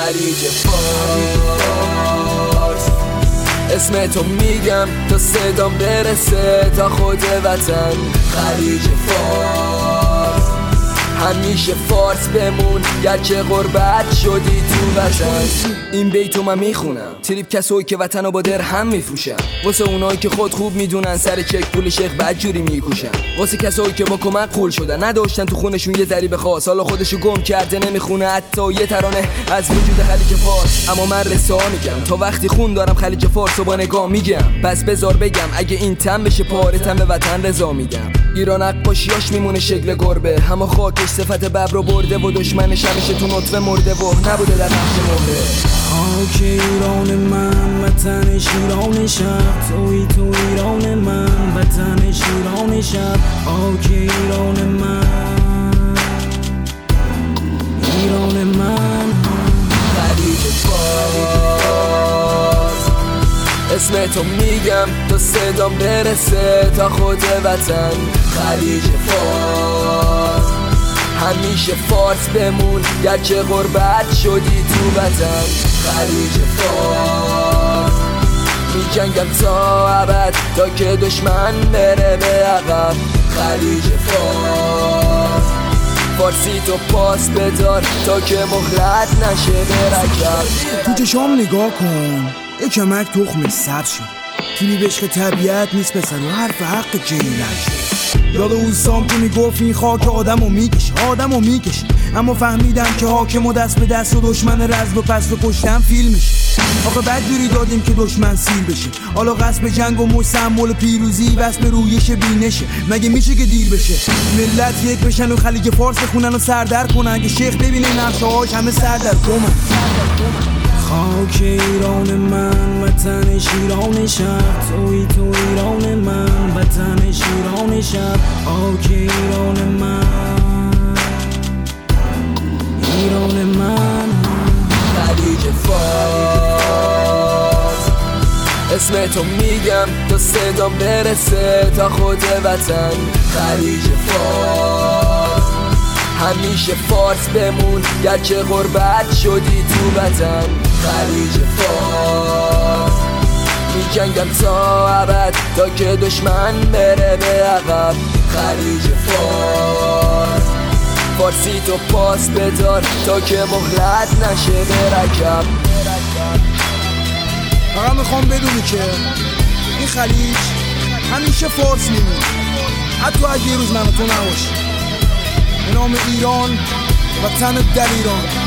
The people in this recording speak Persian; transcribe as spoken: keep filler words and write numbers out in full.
خلیج فارس. اسم تو میگم تا صدام برسه تا خود وطن. خلیج فارس همیشه فارس بمون گرچه غربت شدی تو وطن. این بیتو من میخونم تریپ کسایی که وطنو با درهم میفروشن، واسه اونایی که خود خوب میدونن سر چک پول شیخ بدجوری میکوشن، واسه کسایی که با کمک قول شدن نداشتن تو خونشون یه ذریب خاص، حالا خودشو گم کرده نمیخونه حتی یه ترانه از وجود خلیج فارس. اما من رسا میگم تا وقتی خون دارم خلیج فارس رو با نگاه میگم. بس بذار بگم اگه این تم بشه پاره تم به وطن رضا میگم. ایران نقاشیاش میمونه شکل گربه، اما خاکش صفت ببر رو برده و دشمنش همیشه تو نطفه مرده و نبوده در نقش مهره. خاک ایران من وطن شیران شب، توی تو ایران من وطن شیران شب. خاک ایران من ایران من خلیج فارس. اسم تو میگم تا صدام برسه تا خود وطن. خلیج فارس همیشه فارس بمون گرچه غربت شدی تو وطن. خلیج فارس میجنگم تا ابد تا که دشمن بره به عقب. خلیج فارس فارسی تو پاس بدار تا که مهلت نشه برکب. تو چشام نگاه کن یه کمک تخم سر شد، تونی به عشق طبیعت نیست پسر و حرف حق جیلن شد. یاد اون سام که میگفت این خاک آدمو میکشه آدمو میکشه، اما فهمیدم که حاکم و دست به دست و دشمن رزم و پس به کشتن فیلمشه. آخه بدجوری دادیم که دشمن سیر بشه، حالا قصد جنگ و مش سمبل پیروزی بس به رویش بینشه. مگه میشه که دیر بشه ملت یک بشن و خلیج فارس خونن و سردر کنن که شیخ ببینه نقشه‌هاش همه سردر کنن. خاک ایران من وطن شیران شب، توی تو ایران من وطن شیران شب. خاک ایران من ایران من خلیج فارس. اسم تو میگم تا صدام برسه تا خود وطن. خلیج فارس همیشه فارس بمون گرچه غربت شدی تو وطن. خلیج فارس میجنگم تا ابد تا که دشمن بره به عقب. خلیج فارس فارسی تو پاس بدار تا که مهلت نشه برکب. فقط میخوام بدونی که این خلیج همیشه فارس میمونه حتی اگه یه روز من و تو نباشی. به نام ایران وطن در ایران.